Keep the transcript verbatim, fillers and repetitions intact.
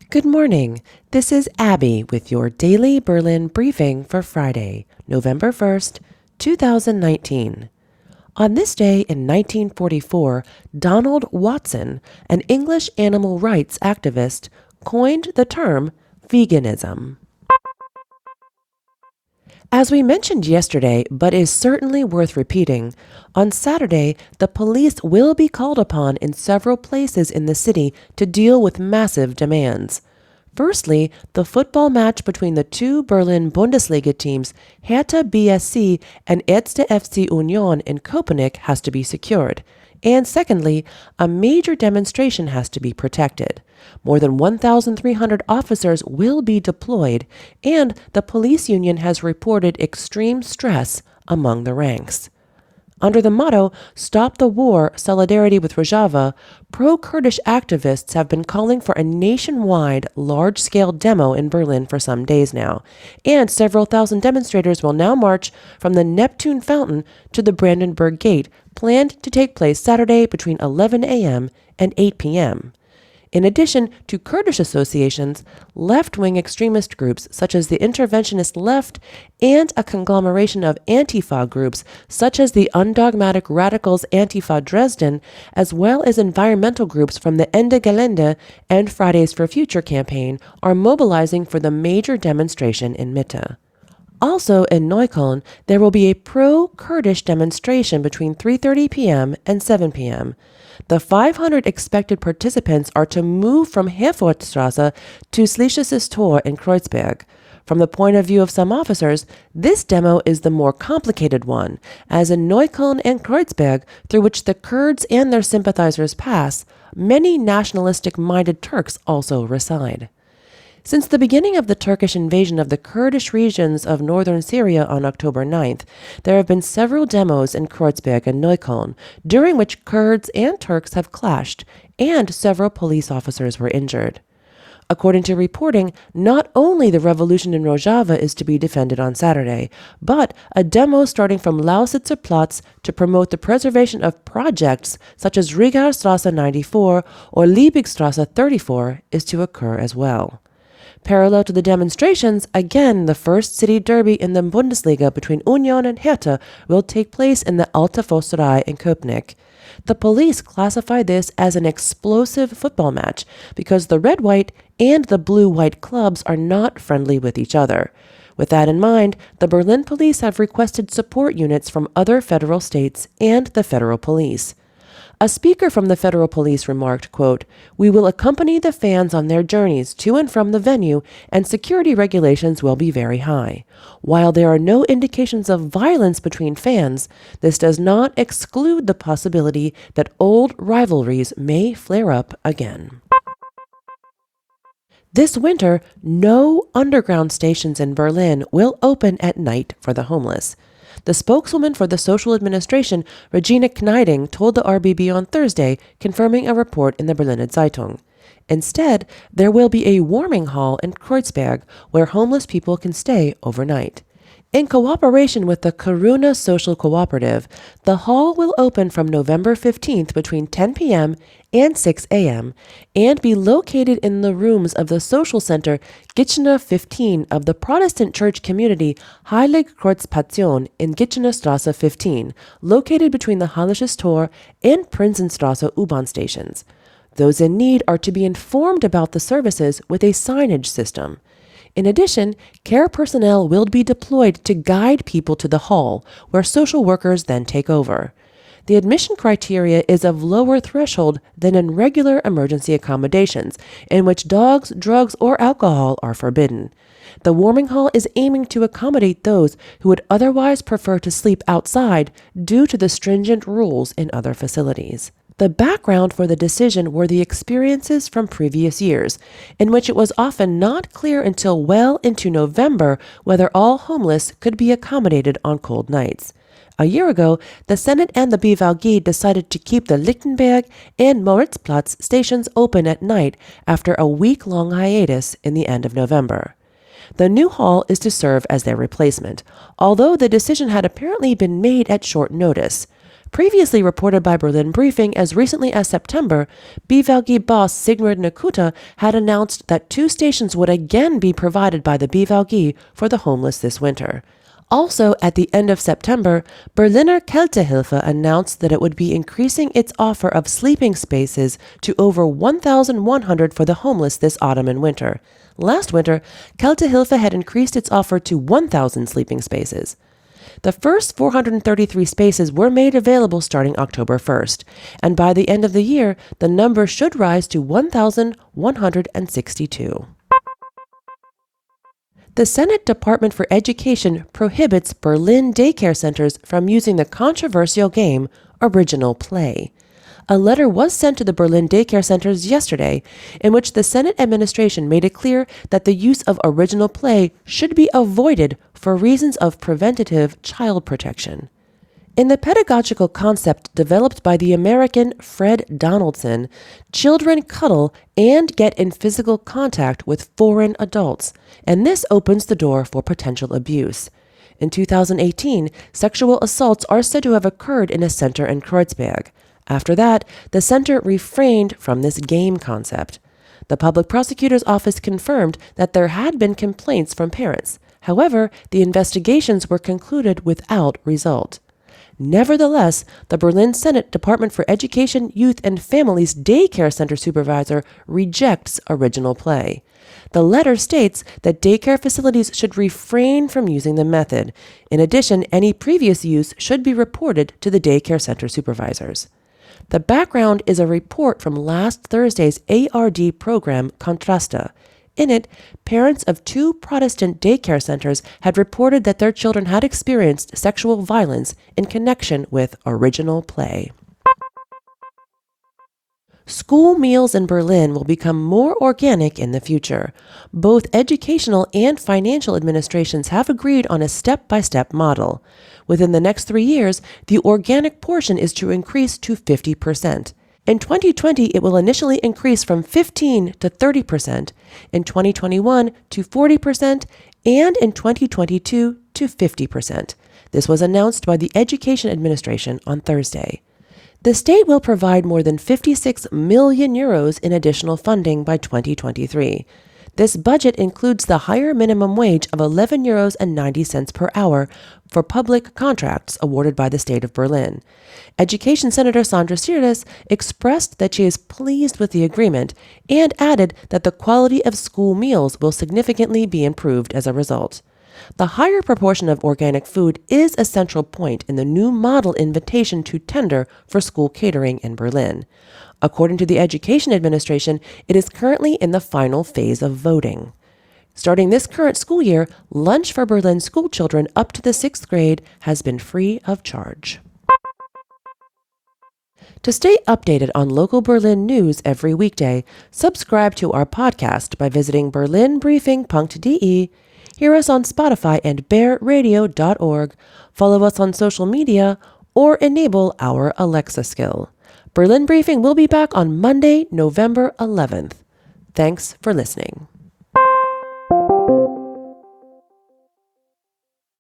Good morning. This is Abby with your daily Berlin briefing for Friday, November first, two thousand nineteen. On this day in nineteen forty-four, Donald Watson, an English animal rights activist, coined the term veganism. As we mentioned yesterday, but is certainly worth repeating, on Saturday, the police will be called upon in several places in the city to deal with massive demands. Firstly, the football match between the two Berlin Bundesliga teams, Hertha B S C and Erste F C Union in Köpenick, has to be secured. And secondly, a major demonstration has to be protected. More than one thousand three hundred officers will be deployed, and the police union has reported extreme stress among the ranks. Under the motto, Stop the War, Solidarity with Rojava, pro-Kurdish activists have been calling for a nationwide, large-scale demo in Berlin for some days now, and several thousand demonstrators will now march from the Neptune Fountain to the Brandenburg Gate, planned to take place Saturday between eleven a.m. and eight p.m. In addition to Kurdish associations, left-wing extremist groups such as the Interventionist Left and a conglomeration of Antifa groups such as the Undogmatic Radicals Antifa Dresden, as well as environmental groups from the Ende Gelände and Fridays for Future campaign, are mobilizing for the major demonstration in Mitte. Also in Neukölln, there will be a pro-Kurdish demonstration between three thirty p.m. and seven p.m. The five hundred expected participants are to move from Herfordstrasse to Schlesisches Tor in Kreuzberg. From the point of view of some officers, this demo is the more complicated one, as in Neukölln and Kreuzberg, through which the Kurds and their sympathizers pass, many nationalistic-minded Turks also reside. Since the beginning of the Turkish invasion of the Kurdish regions of northern Syria on October ninth, there have been several demos in Kreuzberg and Neukölln, during which Kurds and Turks have clashed, and several police officers were injured. According to reporting, not only the revolution in Rojava is to be defended on Saturday, but a demo starting from Lausitzer Platz to promote the preservation of projects such as Rigaerstraße ninety-four or Liebigstraße thirty-four is to occur as well. Parallel to the demonstrations, again, the first city derby in the Bundesliga between Union and Hertha will take place in the Alte Försterei in Köpenick. The police classify this as an explosive football match because the red-white and the blue-white clubs are not friendly with each other. With that in mind, the Berlin police have requested support units from other federal states and the federal police. A speaker from the federal police remarked, quote, "We will accompany the fans on their journeys to and from the venue, and security regulations will be very high. While there are no indications of violence between fans, this does not exclude the possibility that old rivalries may flare up again." This winter, no underground stations in Berlin will open at night for the homeless. The spokeswoman for the social administration, Regina Kneiding, told the R B B on Thursday, confirming a report in the Berliner Zeitung. Instead, there will be a warming hall in Kreuzberg where homeless people can stay overnight. In cooperation with the Karuna Social Cooperative, the hall will open from November fifteenth between ten p.m. and six a.m. and be located in the rooms of the social center Gitchener fifteen of the Protestant church community Heilig Kreuz Passion in Gitchener Straße fifteen, located between the Hallisches Tor and Prinzenstraße U-Bahn stations. Those in need are to be informed about the services with a signage system. In addition, care personnel will be deployed to guide people to the hall, where social workers then take over. The admission criteria is of lower threshold than in regular emergency accommodations, in which dogs, drugs, or alcohol are forbidden. The warming hall is aiming to accommodate those who would otherwise prefer to sleep outside due to the stringent rules in other facilities. The background for the decision were the experiences from previous years, in which it was often not clear until well into November whether all homeless could be accommodated on cold nights. A year ago, the Senate and the B V G decided to keep the Lichtenberg and Moritzplatz stations open at night after a week-long hiatus in the end of November. The new hall is to serve as their replacement, although the decision had apparently been made at short notice. Previously reported by Berlin Briefing as recently as September, B V G boss Sigrid Nakuta had announced that two stations would again be provided by the B V G for the homeless this winter. Also, at the end of September, Berliner Kältehilfe announced that it would be increasing its offer of sleeping spaces to over one thousand one hundred for the homeless this autumn and winter. Last winter, Kältehilfe had increased its offer to one thousand sleeping spaces. The first four hundred thirty-three spaces were made available starting October first, and by the end of the year, the number should rise to one thousand one hundred sixty-two. The Senate Department for Education prohibits Berlin daycare centers from using the controversial game Original Play. A letter was sent to the Berlin daycare centers yesterday, in which the Senate administration made it clear that the use of Original Play should be avoided for reasons of preventative child protection. In the pedagogical concept developed by the American Fred Donaldson, children cuddle and get in physical contact with foreign adults, and this opens the door for potential abuse. In two thousand eighteen, sexual assaults are said to have occurred in a center in Kreuzberg. After that, the center refrained from this game concept. The public prosecutor's office confirmed that there had been complaints from parents. However, the investigations were concluded without result. Nevertheless, the Berlin Senate Department for Education, Youth, and Families daycare center supervisor rejects Original Play. The letter states that daycare facilities should refrain from using the method. In addition, any previous use should be reported to the daycare center supervisors. The background is a report from last Thursday's A R D program Kontraste. In it, parents of two Protestant daycare centers had reported that their children had experienced sexual violence in connection with Original Play. School meals in Berlin will become more organic in the future. Both educational and financial administrations have agreed on a step-by-step model. Within the next three years, the organic portion is to increase to fifty percent. In twenty twenty, it will initially increase from fifteen to thirty percent, in twenty twenty-one to forty percent, and in twenty twenty-two to fifty percent. This was announced by the Education Administration on Thursday. The state will provide more than fifty-six million euros in additional funding by twenty twenty-three. This budget includes the higher minimum wage of eleven euros and ninety cents per hour for public contracts awarded by the state of Berlin. Education Senator Sandra Sirles expressed that she is pleased with the agreement and added that the quality of school meals will significantly be improved as a result. The higher proportion of organic food is a central point in the new model invitation to tender for school catering in Berlin. According to the Education Administration, it is currently in the final phase of voting. Starting this current school year, lunch for Berlin school children up to the sixth grade has been free of charge. To stay updated on local Berlin news every weekday, subscribe to our podcast by visiting berlin briefing dot d e, hear us on Spotify and bear radio dot org, follow us on social media, or enable our Alexa skill. Berlin Briefing will be back on Monday, November eleventh. Thanks for listening.